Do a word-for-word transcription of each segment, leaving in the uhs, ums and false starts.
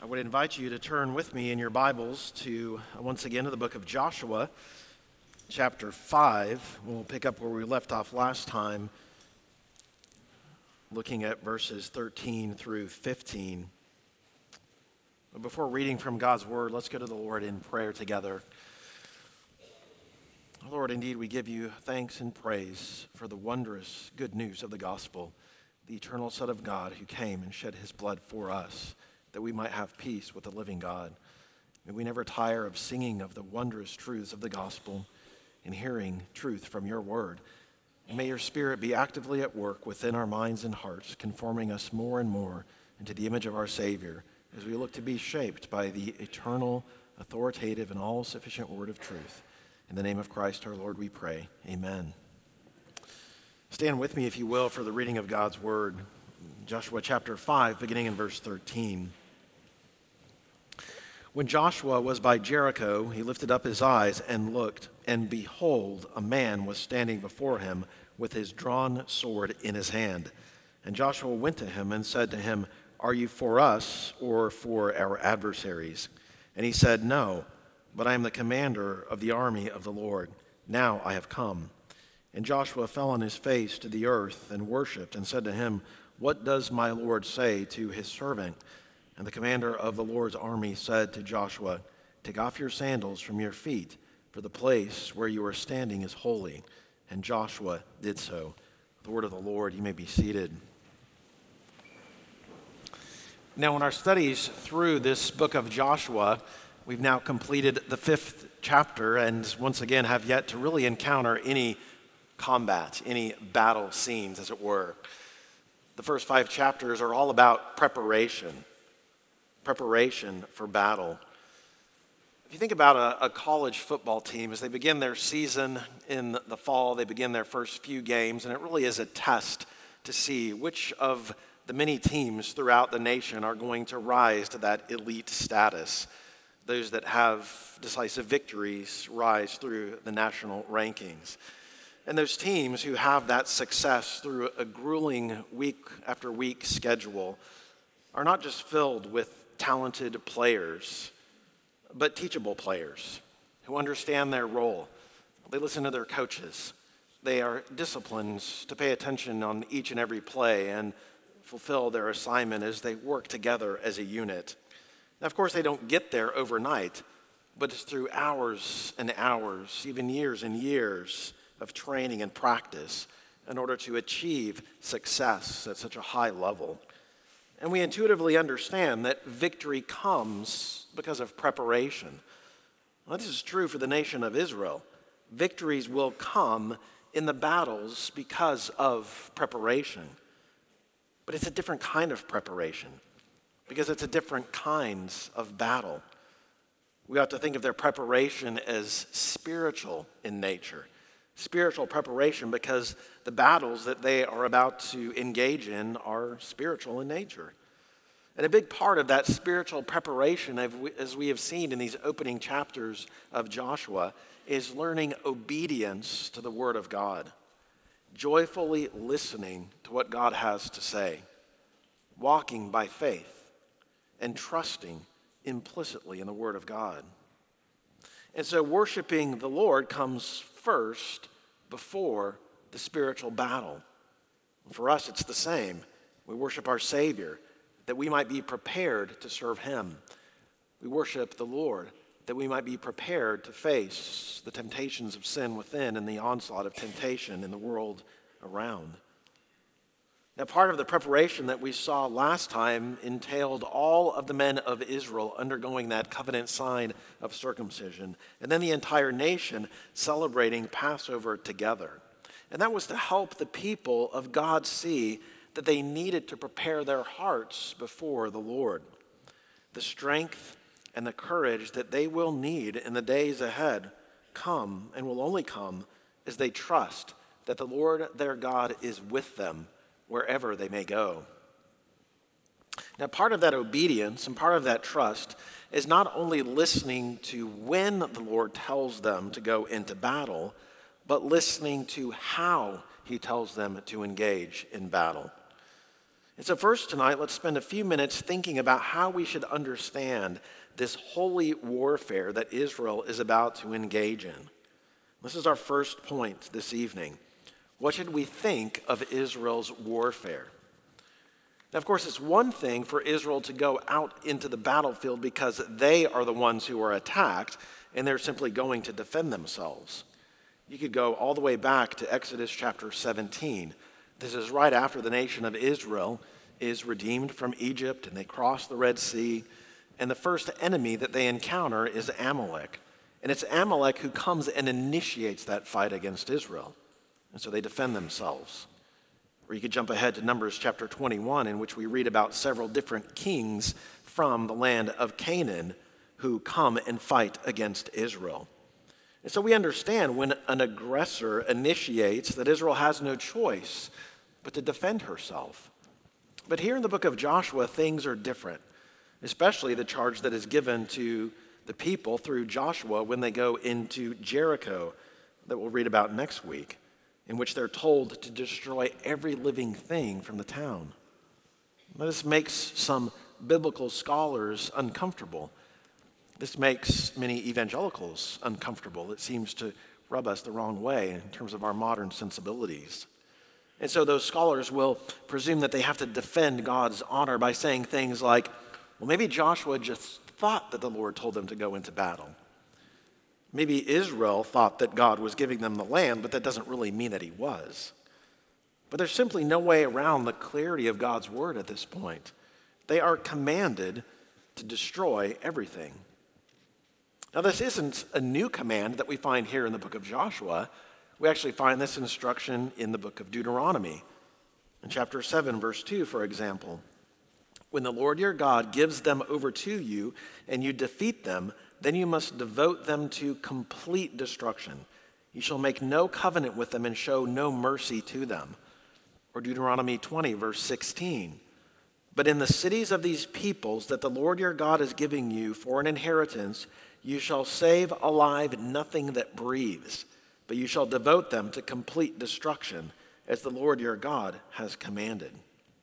I would invite you to turn with me in your Bibles to, uh, once again, to the book of Joshua, chapter five. We'll pick up where we left off last time, looking at verses thirteen through fifteen. But before reading from God's word, let's go to the Lord in prayer together. Lord, indeed, we give you thanks and praise for the wondrous good news of the gospel, the eternal Son of God who came and shed his blood for us, that we might have peace with the living God. May we never tire of singing of the wondrous truths of the gospel and hearing truth from your word. And may your Spirit be actively at work within our minds and hearts, conforming us more and more into the image of our Savior as we look to be shaped by the eternal, authoritative, and all-sufficient word of truth. In the name of Christ our Lord we pray. Amen. Stand with me, if you will, for the reading of God's word. Joshua chapter five, beginning in verse thirteen. When Joshua was by Jericho, he lifted up his eyes and looked, and behold, a man was standing before him with his drawn sword in his hand. And Joshua went to him and said to him, "Are you for us or for our adversaries?" And he said, "No, but I am the commander of the army of the Lord. Now I have come." And Joshua fell on his face to the earth and worshipped and said to him, "What does my Lord say to his servant?" And the commander of the Lord's army said to Joshua, "Take off your sandals from your feet, for the place where you are standing is holy." And Joshua did so. The word of the Lord, you may be seated. Now, in our studies through this book of Joshua, we've now completed the fifth chapter and once again have yet to really encounter any combat, any battle scenes, as it were. The first five chapters are all about preparation, preparation for battle. If you think about a, a college football team, as they begin their season in the fall, they begin their first few games, and it really is a test to see which of the many teams throughout the nation are going to rise to that elite status. Those that have decisive victories rise through the national rankings. And those teams who have that success through a grueling week after week schedule are not just filled with talented players, but teachable players who understand their role. They listen to their coaches. They are disciplined to pay attention on each and every play and fulfill their assignment as they work together as a unit. Now, of course, they don't get there overnight, but it's through hours and hours, even years and years of training and practice in order to achieve success at such a high level. And we intuitively understand that victory comes because of preparation. Well, this is true for the nation of Israel. Victories will come in the battles because of preparation. But it's a different kind of preparation because it's a different kinds of battle. We ought to think of their preparation as spiritual in nature. Spiritual preparation because the battles that they are about to engage in are spiritual in nature. And a big part of that spiritual preparation, as we have seen in these opening chapters of Joshua, is learning obedience to the Word of God, joyfully listening to what God has to say, walking by faith, and trusting implicitly in the Word of God. And so worshiping the Lord comes first before the spiritual battle. For us, it's the same. We worship our Savior that we might be prepared to serve him. We worship the Lord that we might be prepared to face the temptations of sin within and the onslaught of temptation in the world around. Now, part of the preparation that we saw last time entailed all of the men of Israel undergoing that covenant sign of circumcision, and then the entire nation celebrating Passover together. And that was to help the people of God see that they needed to prepare their hearts before the Lord. The strength and the courage that they will need in the days ahead come and will only come as they trust that the Lord their God is with them wherever they may go. Now, part of that obedience and part of that trust is not only listening to when the Lord tells them to go into battle, but listening to how he tells them to engage in battle. And so first tonight, let's spend a few minutes thinking about how we should understand this holy warfare that Israel is about to engage in. This is our first point this evening. What should we think of Israel's warfare? Now, of course, it's one thing for Israel to go out into the battlefield because they are the ones who are attacked, and they're simply going to defend themselves. You could go all the way back to Exodus chapter seventeen. This is right after the nation of Israel is redeemed from Egypt, and they cross the Red Sea, and the first enemy that they encounter is Amalek. And it's Amalek who comes and initiates that fight against Israel. And so they defend themselves. Or you could jump ahead to Numbers chapter twenty-one, in which we read about several different kings from the land of Canaan who come and fight against Israel. And so we understand when an aggressor initiates that Israel has no choice but to defend herself. But here in the book of Joshua, things are different, especially the charge that is given to the people through Joshua when they go into Jericho that we'll read about next week, in which they're told to destroy every living thing from the town. Now, this makes some biblical scholars uncomfortable. This makes many evangelicals uncomfortable. It seems to rub us the wrong way in terms of our modern sensibilities. And so those scholars will presume that they have to defend God's honor by saying things like, well, maybe Joshua just thought that the Lord told them to go into battle. Maybe Israel thought that God was giving them the land, but that doesn't really mean that he was. But there's simply no way around the clarity of God's word at this point. They are commanded to destroy everything. Now, this isn't a new command that we find here in the book of Joshua. We actually find this instruction in the book of Deuteronomy. In chapter seven, verse two, for example, when the Lord your God gives them over to you and you defeat them, then you must devote them to complete destruction. You shall make no covenant with them and show no mercy to them. Or Deuteronomy twenty, verse sixteen. But in the cities of these peoples that the Lord your God is giving you for an inheritance, you shall save alive nothing that breathes, but you shall devote them to complete destruction, as the Lord your God has commanded.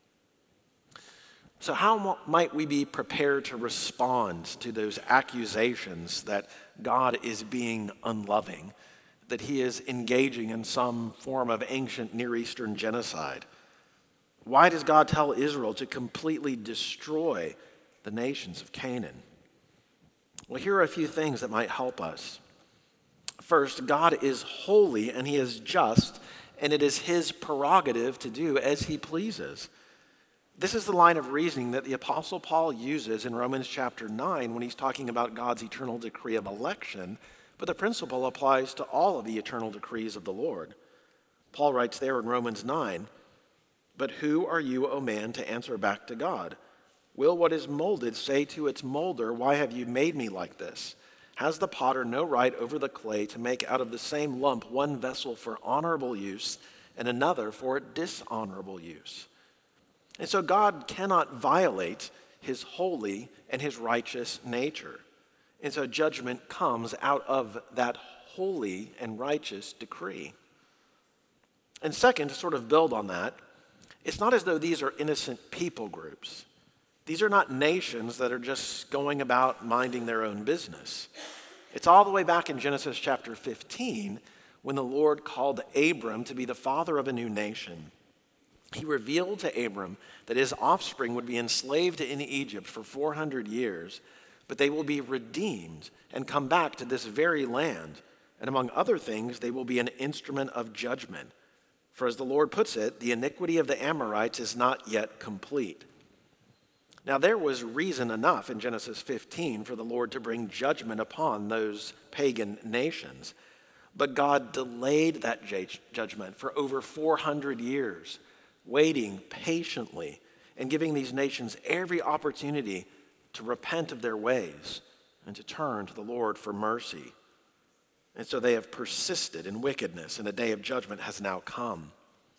So how might we be prepared to respond to those accusations that God is being unloving, that he is engaging in some form of ancient Near Eastern genocide? Why does God tell Israel to completely destroy the nations of Canaan? Well, here are a few things that might help us. First, God is holy and he is just, and it is his prerogative to do as he pleases. This is the line of reasoning that the Apostle Paul uses in Romans chapter nine when he's talking about God's eternal decree of election, but the principle applies to all of the eternal decrees of the Lord. Paul writes there in Romans nine, "But who are you, O man, to answer back to God? Will what is molded say to its molder, 'Why have you made me like this?' Has the potter no right over the clay to make out of the same lump one vessel for honorable use and another for dishonorable use?" And so God cannot violate his holy and his righteous nature. And so judgment comes out of that holy and righteous decree. And second, to sort of build on that, it's not as though these are innocent people groups. These are not nations that are just going about minding their own business. It's all the way back in Genesis chapter fifteen when the Lord called Abram to be the father of a new nation. He revealed to Abram that his offspring would be enslaved in Egypt for four hundred years, but they will be redeemed and come back to this very land. And among other things, they will be an instrument of judgment. For as the Lord puts it, the iniquity of the Amorites is not yet complete. Now there was reason enough in Genesis fifteen for the Lord to bring judgment upon those pagan nations. But God delayed that judgment for over four hundred years, waiting patiently and giving these nations every opportunity to repent of their ways and to turn to the Lord for mercy. And so they have persisted in wickedness, and a day of judgment has now come.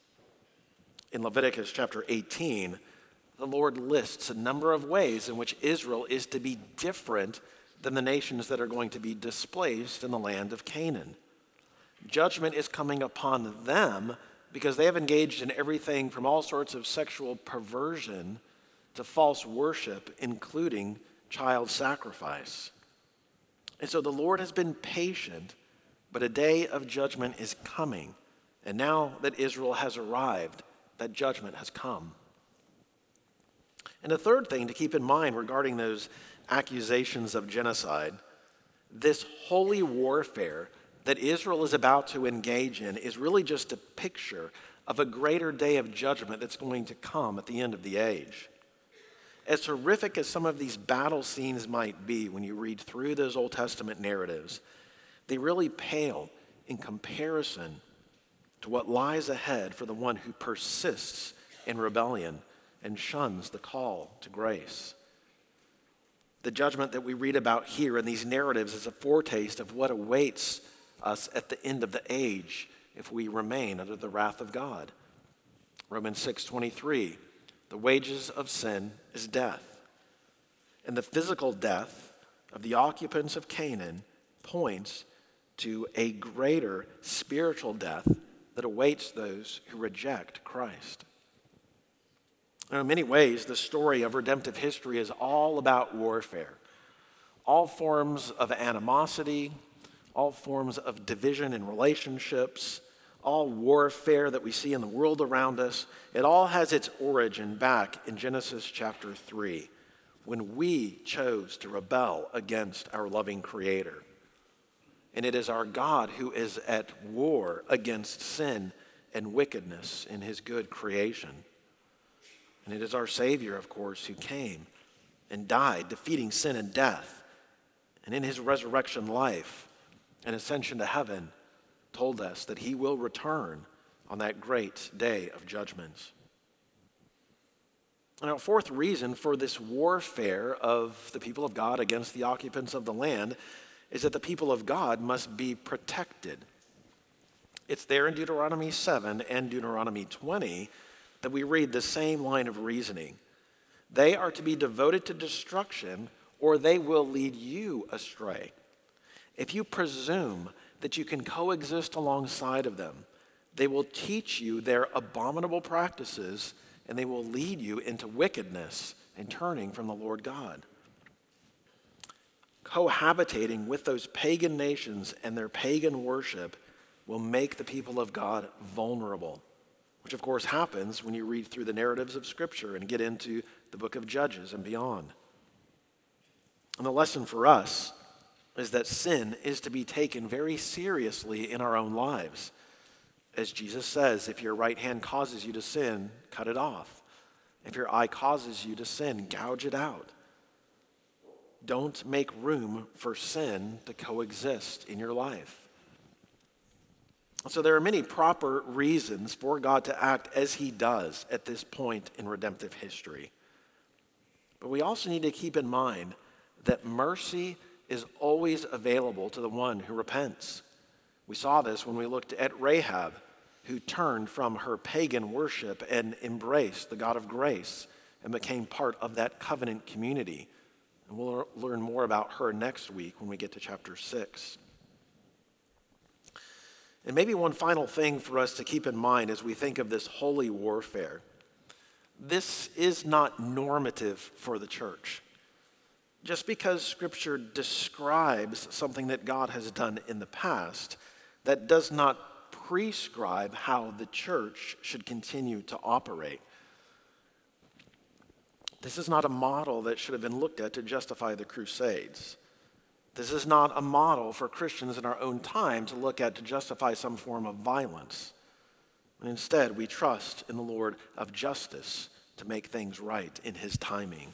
In Leviticus chapter eighteen, the Lord lists a number of ways in which Israel is to be different than the nations that are going to be displaced in the land of Canaan. Judgment is coming upon them because they have engaged in everything from all sorts of sexual perversion to false worship, including child sacrifice. And so the Lord has been patient, but a day of judgment is coming. And now that Israel has arrived, that judgment has come. And a third thing to keep in mind regarding those accusations of genocide, this holy warfare that Israel is about to engage in is really just a picture of a greater day of judgment that's going to come at the end of the age. As horrific as some of these battle scenes might be when you read through those Old Testament narratives, they really pale in comparison to what lies ahead for the one who persists in rebellion and shuns the call to grace. The judgment that we read about here in these narratives is a foretaste of what awaits us at the end of the age if we remain under the wrath of God. Romans six twenty-three, the wages of sin is death. And the physical death of the occupants of Canaan points to a greater spiritual death that awaits those who reject Christ. Now, in many ways, the story of redemptive history is all about warfare. All forms of animosity, all forms of division in relationships, all warfare that we see in the world around us, it all has its origin back in Genesis chapter three, when we chose to rebel against our loving Creator. And it is our God who is at war against sin and wickedness in his good creation. And it is our Savior, of course, who came and died, defeating sin and death. And in his resurrection life and ascension to heaven, told us that he will return on that great day of judgment. Now, a fourth reason for this warfare of the people of God against the occupants of the land is that the people of God must be protected. It's there in Deuteronomy seven and Deuteronomy twenty that we read the same line of reasoning. They are to be devoted to destruction, or they will lead you astray. If you presume that you can coexist alongside of them, they will teach you their abominable practices, and they will lead you into wickedness and turning from the Lord God. Cohabitating with those pagan nations and their pagan worship will make the people of God vulnerable, which of course happens when you read through the narratives of Scripture and get into the book of Judges and beyond. And the lesson for us is that sin is to be taken very seriously in our own lives. As Jesus says, if your right hand causes you to sin, cut it off. If your eye causes you to sin, gouge it out. Don't make room for sin to coexist in your life. So there are many proper reasons for God to act as he does at this point in redemptive history. But we also need to keep in mind that mercy is always available to the one who repents. We saw this when we looked at Rahab, who turned from her pagan worship and embraced the God of grace and became part of that covenant community. And we'll learn more about her next week when we get to chapter six. And maybe one final thing for us to keep in mind as we think of this holy warfare. This is not normative for the church. Just because Scripture describes something that God has done in the past, that does not prescribe how the church should continue to operate. This is not a model that should have been looked at to justify the Crusades. This is not a model for Christians in our own time to look at to justify some form of violence. And instead, we trust in the Lord of justice to make things right in his timing.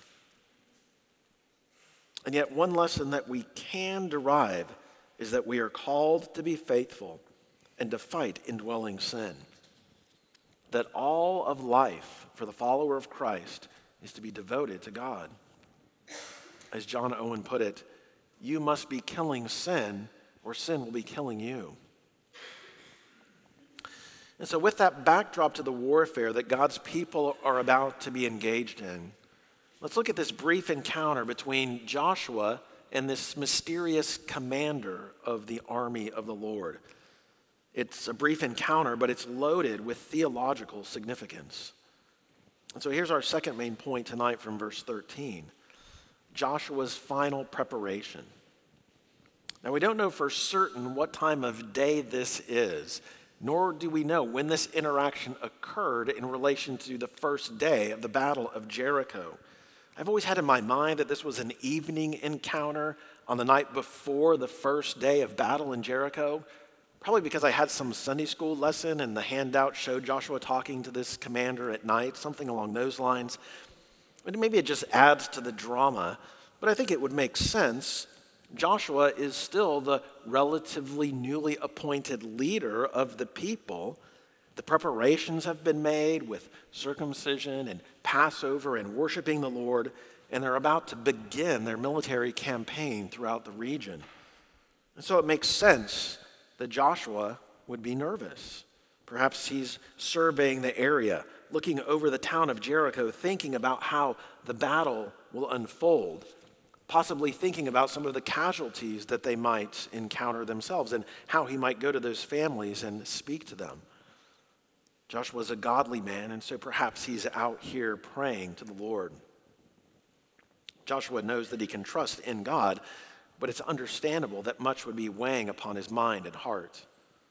And yet, one lesson that we can derive is that we are called to be faithful and to fight indwelling sin. That all of life for the follower of Christ is to be devoted to God. As John Owen put it, you must be killing sin, or sin will be killing you. And so with that backdrop to the warfare that God's people are about to be engaged in, let's look at this brief encounter between Joshua and this mysterious commander of the army of the Lord. It's a brief encounter, but it's loaded with theological significance. And so here's our second main point tonight from verse thirteen. Joshua's final preparation. Now, we don't know for certain what time of day this is, nor do we know when this interaction occurred in relation to the first day of the Battle of Jericho. I've always had in my mind that this was an evening encounter on the night before the first day of battle in Jericho, probably because I had some Sunday school lesson and the handout showed Joshua talking to this commander at night, something along those lines. And maybe it just adds to the drama, but I think it would make sense. Joshua is still the relatively newly appointed leader of the people. The preparations have been made with circumcision and Passover and worshiping the Lord, and they're about to begin their military campaign throughout the region. And so it makes sense that Joshua would be nervous. Perhaps he's surveying the area, looking over the town of Jericho, thinking about how the battle will unfold, possibly thinking about some of the casualties that they might encounter themselves and how he might go to those families and speak to them. Joshua's a godly man, and so perhaps he's out here praying to the Lord. Joshua knows that he can trust in God, but it's understandable that much would be weighing upon his mind and heart.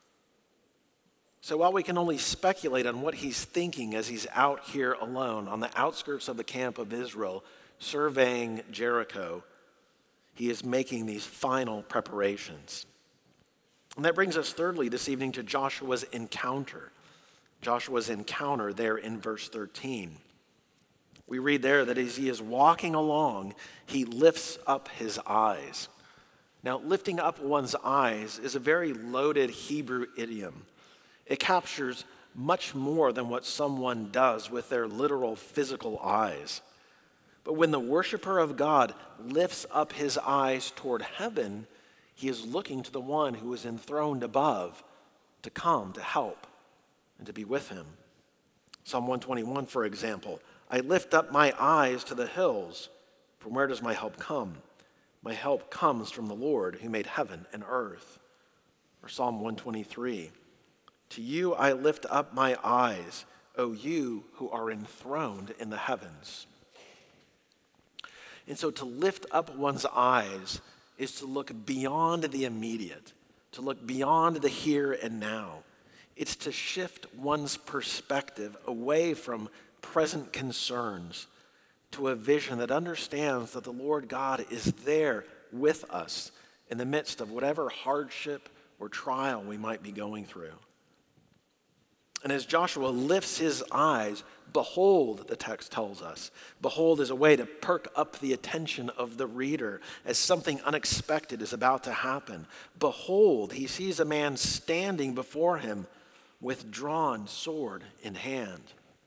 So while we can only speculate on what he's thinking as he's out here alone on the outskirts of the camp of Israel, surveying Jericho, he is making these final preparations. And that brings us thirdly this evening to Joshua's encounter. Joshua's encounter there in verse thirteen. We read there that as he is walking along, he lifts up his eyes. Now, lifting up one's eyes is a very loaded Hebrew idiom. It captures much more than what someone does with their literal physical eyes. But when the worshiper of God lifts up his eyes toward heaven, he is looking to the one who is enthroned above to come to help and to be with him. Psalm one twenty-one, for example, I lift up my eyes to the hills. From where does my help come? My help comes from the Lord who made heaven and earth. Or Psalm one twenty-three, to you I lift up my eyes, O you who are enthroned in the heavens. And so to lift up one's eyes is to look beyond the immediate, to look beyond the here and now. It's to shift one's perspective away from present concerns to a vision that understands that the Lord God is there with us in the midst of whatever hardship or trial we might be going through. And as Joshua lifts his eyes, behold, the text tells us, behold is a way to perk up the attention of the reader as something unexpected is about to happen. Behold, he sees a man standing before him with drawn sword in hand.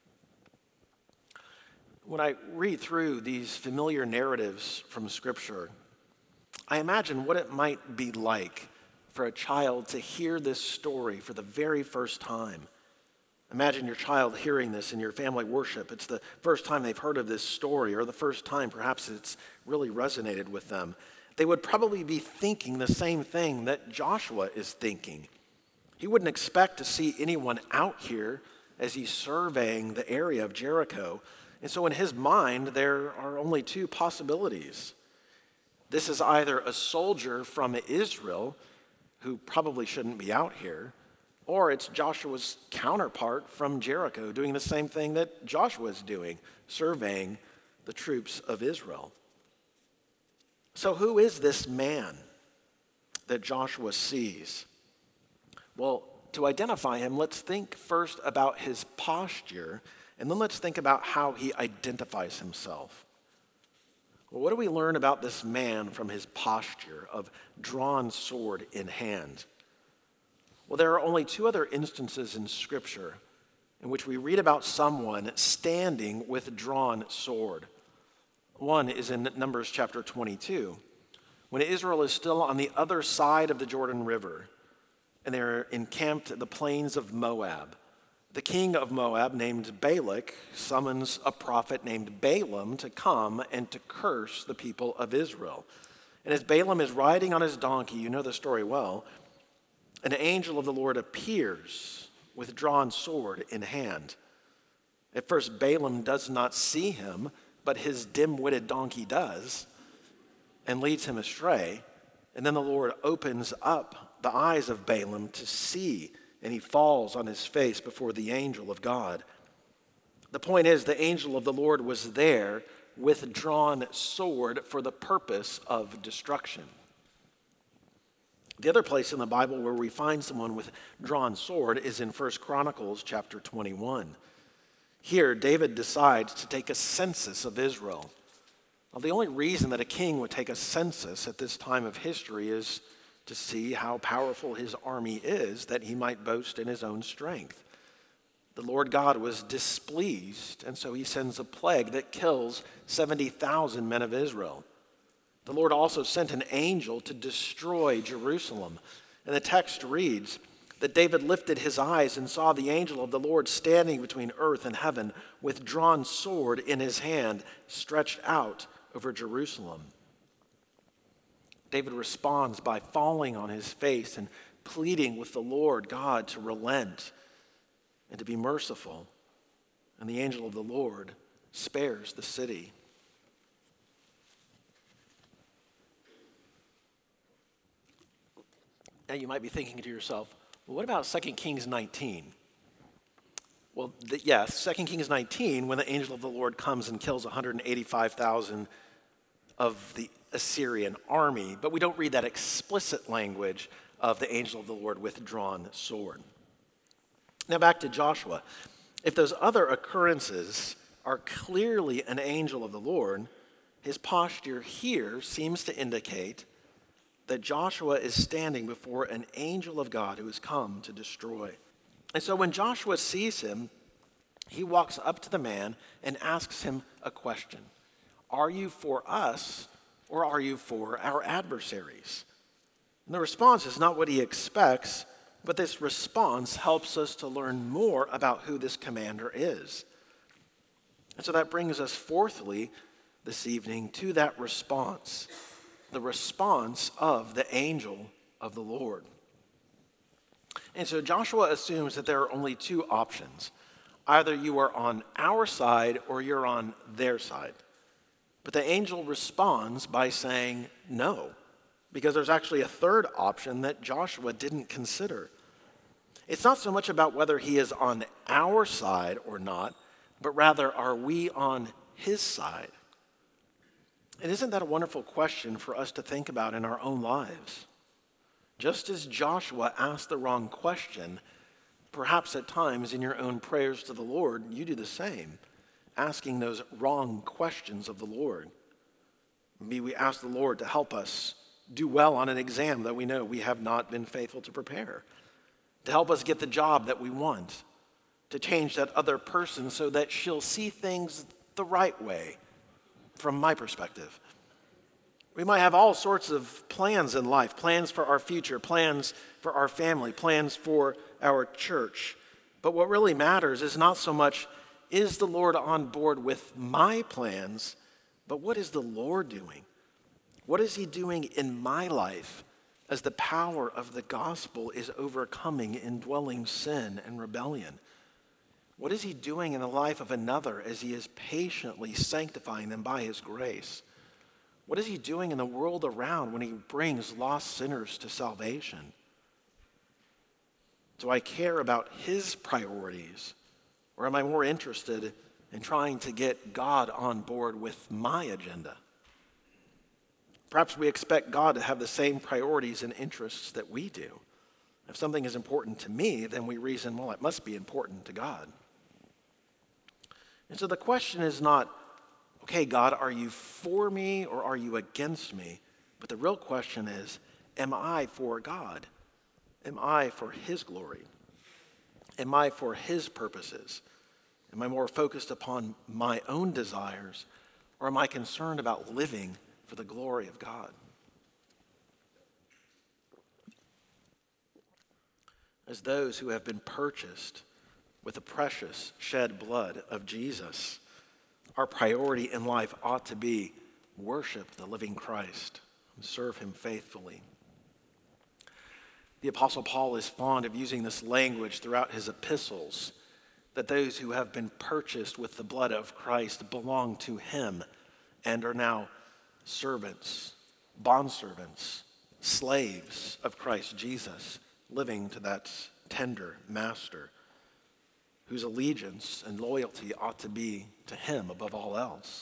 When I read through these familiar narratives from Scripture, I imagine what it might be like for a child to hear this story for the very first time. Imagine your child hearing this in your family worship. It's the first time they've heard of this story, or the first time perhaps it's really resonated with them. They would probably be thinking the same thing that Joshua is thinking. He wouldn't expect to see anyone out here as he's surveying the area of Jericho. And so in his mind, there are only two possibilities. This is either a soldier from Israel who probably shouldn't be out here, or it's Joshua's counterpart from Jericho doing the same thing that Joshua is doing, surveying the troops of Israel. So who is this man that Joshua sees? Well, to identify him, let's think first about his posture, and then let's think about how he identifies himself. Well, what do we learn about this man from his posture of drawn sword in hand? Well, there are only two other instances in Scripture in which we read about someone standing with drawn sword. One is in Numbers chapter twenty-two, when Israel is still on the other side of the Jordan River, and they're encamped at the plains of Moab. The king of Moab, named Balak, summons a prophet named Balaam to come and to curse the people of Israel. And as Balaam is riding on his donkey, you know the story well, an angel of the Lord appears with drawn sword in hand. At first, Balaam does not see him, but his dim-witted donkey does and leads him astray. And then the Lord opens up the eyes of Balaam to see, and he falls on his face before the angel of God. The point is, the angel of the Lord was there with drawn sword for the purpose of destruction. The other place in the Bible where we find someone with drawn sword is in First Chronicles chapter twenty-one. Here, David decides to take a census of Israel. Well, the only reason that a king would take a census at this time of history is to see how powerful his army is, that he might boast in his own strength. The Lord God was displeased, and so he sends a plague that kills seventy thousand men of Israel. The Lord also sent an angel to destroy Jerusalem. And the text reads that David lifted his eyes and saw the angel of the Lord standing between earth and heaven with drawn sword in his hand, stretched out over Jerusalem. David responds by falling on his face and pleading with the Lord God to relent and to be merciful. And the angel of the Lord spares the city. Now you might be thinking to yourself, well, what about Second Kings nineteen? Well, the, yes, Second Kings nineteen, when the angel of the Lord comes and kills one hundred eighty-five thousand of the Assyrian army, but we don't read that explicit language of the angel of the Lord with drawn sword. Now back to Joshua. If those other occurrences are clearly an angel of the Lord, his posture here seems to indicate that Joshua is standing before an angel of God who has come to destroy. And so when Joshua sees him, he walks up to the man and asks him a question. Are you for us or are you for our adversaries? And the response is not what he expects, but this response helps us to learn more about who this commander is. And so that brings us fourthly this evening to that response. The response of the angel of the Lord. And so Joshua assumes that there are only two options. Either you are on our side or you're on their side. But the angel responds by saying no, because there's actually a third option that Joshua didn't consider. It's not so much about whether he is on our side or not, but rather, are we on his side? And isn't that a wonderful question for us to think about in our own lives? Just as Joshua asked the wrong question, perhaps at times in your own prayers to the Lord, you do the same, asking those wrong questions of the Lord. Maybe we ask the Lord to help us do well on an exam that we know we have not been faithful to prepare, to help us get the job that we want, to change that other person so that she'll see things the right way. From my perspective, we might have all sorts of plans in life, plans for our future, plans for our family, plans for our church. But what really matters is not so much, is the Lord on board with my plans, but what is the Lord doing? What is he doing in my life as the power of the gospel is overcoming indwelling sin and rebellion? What is he doing in the life of another as he is patiently sanctifying them by his grace? What is he doing in the world around when he brings lost sinners to salvation? Do I care about his priorities, or am I more interested in trying to get God on board with my agenda? Perhaps we expect God to have the same priorities and interests that we do. If something is important to me, then we reason, well, it must be important to God. And so the question is not, okay, God, are you for me or are you against me? But the real question is, am I for God? Am I for his glory? Am I for his purposes? Am I more focused upon my own desires, or am I concerned about living for the glory of God? As those who have been purchased with the precious shed blood of Jesus, our priority in life ought to be worship the living Christ and serve him faithfully. The Apostle Paul is fond of using this language throughout his epistles, that those who have been purchased with the blood of Christ belong to him and are now servants, bondservants, slaves of Christ Jesus, living to that tender master whose allegiance and loyalty ought to be to him above all else.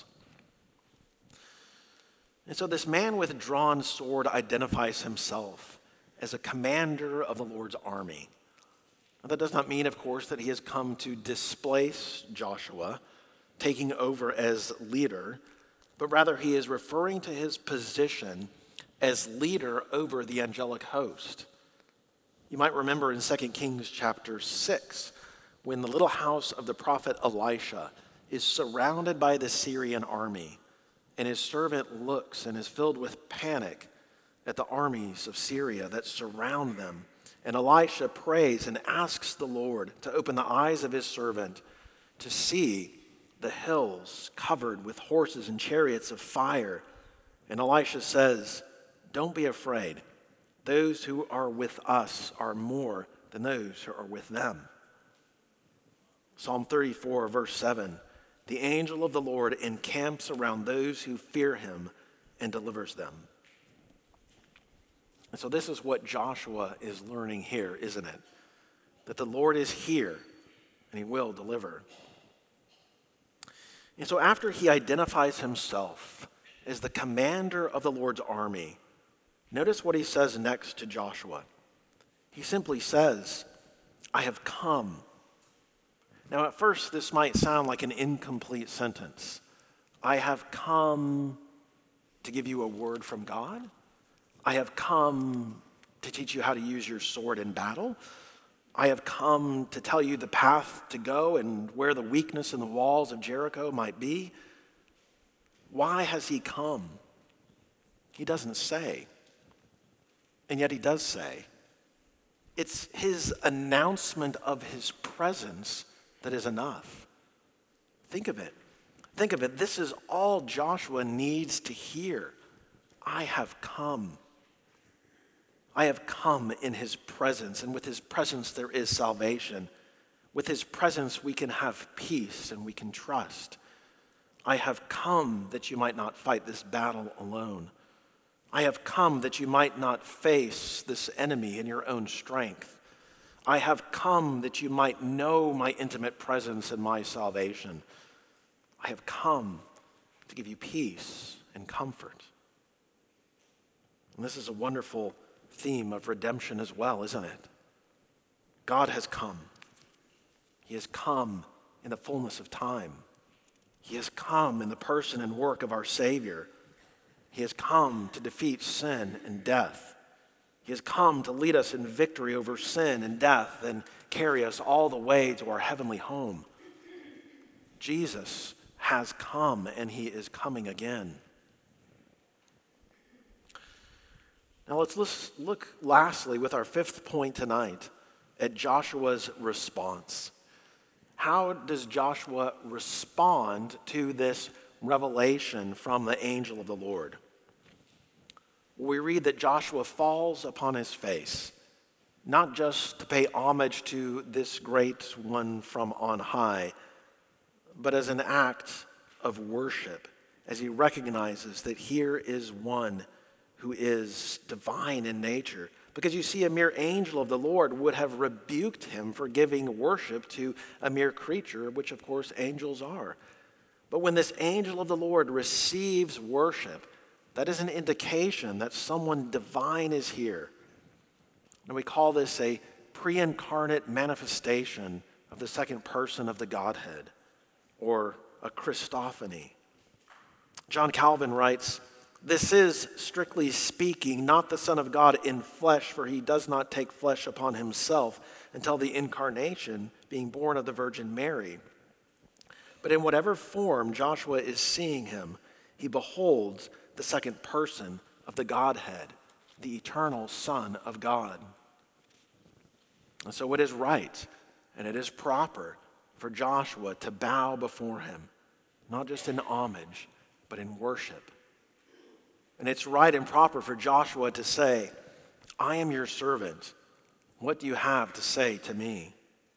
And so this man with drawn sword identifies himself as a commander of the Lord's army. Now, that does not mean, of course, that he has come to displace Joshua, taking over as leader, but rather he is referring to his position as leader over the angelic host. You might remember in Second Kings chapter six, when the little house of the prophet Elisha is surrounded by the Syrian army, and his servant looks and is filled with panic at the armies of Syria that surround them. And Elisha prays and asks the Lord to open the eyes of his servant to see the hills covered with horses and chariots of fire. And Elisha says, "Don't be afraid. Those who are with us are more than those who are with them." Psalm thirty-four, verse seven, "The angel of the Lord encamps around those who fear him and delivers them." And so this is what Joshua is learning here, isn't it? That the Lord is here and he will deliver. And so after he identifies himself as the commander of the Lord's army, notice what he says next to Joshua. He simply says, "I have come." Now at first this might sound like an incomplete sentence. I have come to give you a word from God? I have come to teach you how to use your sword in battle? I have come to tell you the path to go and where the weakness in the walls of Jericho might be? Why has he come? He doesn't say. And yet he does say. It's his announcement of his presence that is enough. Think of it. Think of it. This is all Joshua needs to hear. I have come. I have come in his presence, and with his presence there is salvation. With his presence we can have peace and we can trust. I have come that you might not fight this battle alone. I have come that you might not face this enemy in your own strength. I have come that you might know my intimate presence and my salvation. I have come to give you peace and comfort. And this is a wonderful theme of redemption as well, isn't it? God has come. He has come in the fullness of time. He has come in the person and work of our Savior. He has come to defeat sin and death. He has come to lead us in victory over sin and death and carry us all the way to our heavenly home. Jesus has come and he is coming again. Now let's look lastly with our fifth point tonight at Joshua's response. How does Joshua respond to this revelation from the angel of the Lord? We read that Joshua falls upon his face, not just to pay homage to this great one from on high, but as an act of worship, as he recognizes that here is one who is divine in nature. Because you see, a mere angel of the Lord would have rebuked him for giving worship to a mere creature, which of course angels are. But when this angel of the Lord receives worship, that is an indication that someone divine is here. And we call this a pre-incarnate manifestation of the second person of the Godhead, or a Christophany. John Calvin writes, "This is, strictly speaking, not the Son of God in flesh, for he does not take flesh upon himself until the incarnation, being born of the Virgin Mary. But in whatever form Joshua is seeing him, he beholds the second person of the Godhead, the eternal Son of God." And so it is right and it is proper for Joshua to bow before him, not just in homage, but in worship. And it's right and proper for Joshua to say, "I am your servant. What do you have to say to me?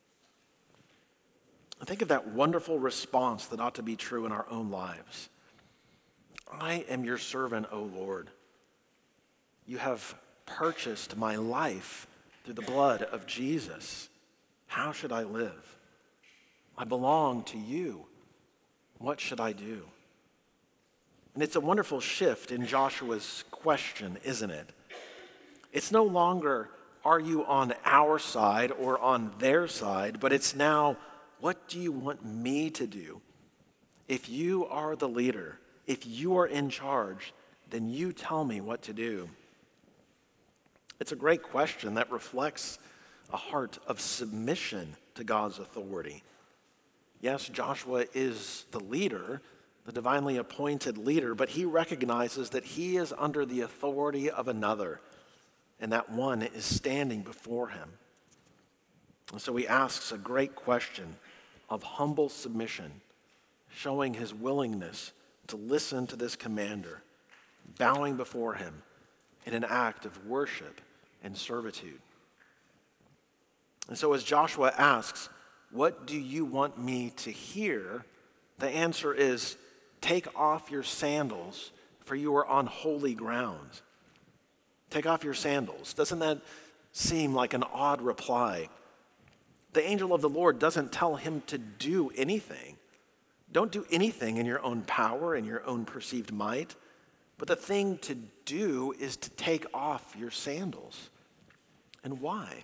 And think of that wonderful response that ought to be true in our own lives. I am your servant, O Lord. You have purchased my life through the blood of Jesus. How should I live? I belong to you. What should I do? And it's a wonderful shift in Joshua's question, isn't it? It's no longer, are you on our side or on their side, but it's now, what do you want me to do? If you are the leader, if you are in charge, then you tell me what to do. It's a great question that reflects a heart of submission to God's authority. Yes, Joshua is the leader, the divinely appointed leader, but he recognizes that he is under the authority of another, and that one is standing before him. And so he asks a great question of humble submission, showing his willingness to listen to this commander, bowing before him in an act of worship and servitude. And so as Joshua asks, what do you want me to hear? The answer is, take off your sandals, for you are on holy ground. Take off your sandals. Doesn't that seem like an odd reply? The angel of the Lord doesn't tell him to do anything. Don't do anything in your own power and your own perceived might. But the thing to do is to take off your sandals. And why?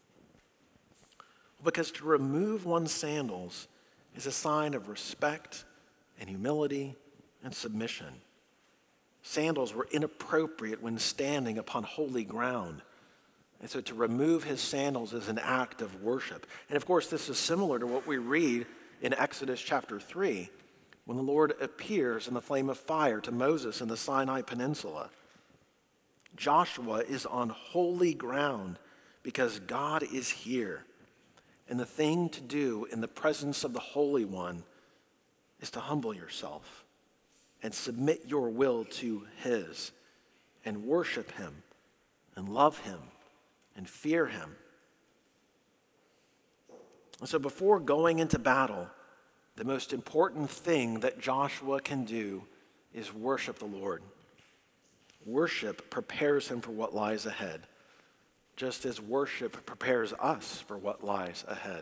Because to remove one's sandals is a sign of respect and humility and submission. Sandals were inappropriate when standing upon holy ground. And so to remove his sandals is an act of worship. And of course, this is similar to what we read in Exodus chapter three, when the Lord appears in the flame of fire to Moses in the Sinai Peninsula. Joshua is on holy ground because God is here. And the thing to do in the presence of the Holy One is to humble yourself and submit your will to his and worship him and love him and fear him. And so before going into battle, the most important thing that Joshua can do is worship the Lord. Worship prepares him for what lies ahead, just as worship prepares us for what lies ahead.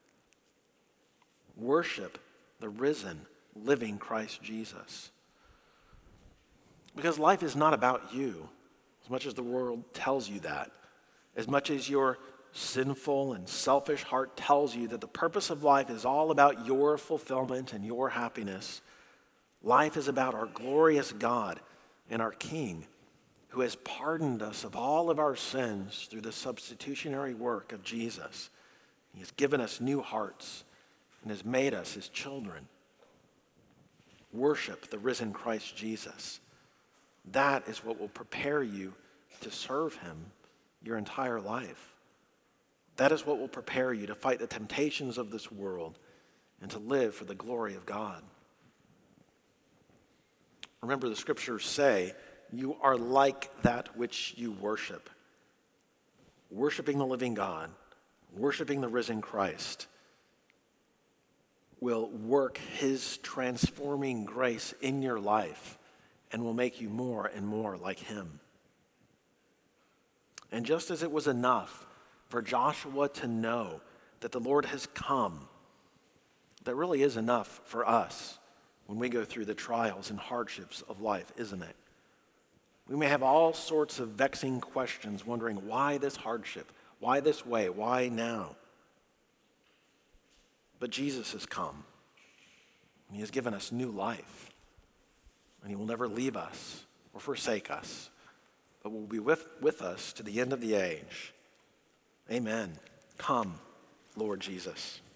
Worship the risen, living Christ Jesus. Because life is not about you, as much as the world tells you that, as much as your sinful and selfish heart tells you that the purpose of life is all about your fulfillment and your happiness. Life is about our glorious God and our King, who has pardoned us of all of our sins through the substitutionary work of Jesus. He has given us new hearts and has made us his children. Worship the risen Christ Jesus. That is what will prepare you to serve him your entire life. That is what will prepare you to fight the temptations of this world and to live for the glory of God. Remember, the scriptures say, you are like that which you worship. Worshiping the living God, worshiping the risen Christ, will work his transforming grace in your life and will make you more and more like him. And just as it was enough for Joshua to know that the Lord has come, that really is enough for us when we go through the trials and hardships of life, isn't it? We may have all sorts of vexing questions, wondering why this hardship, why this way, why now? But Jesus has come, and he has given us new life, and he will never leave us or forsake us, but will be with, with us to the end of the age. Amen. Come, Lord Jesus.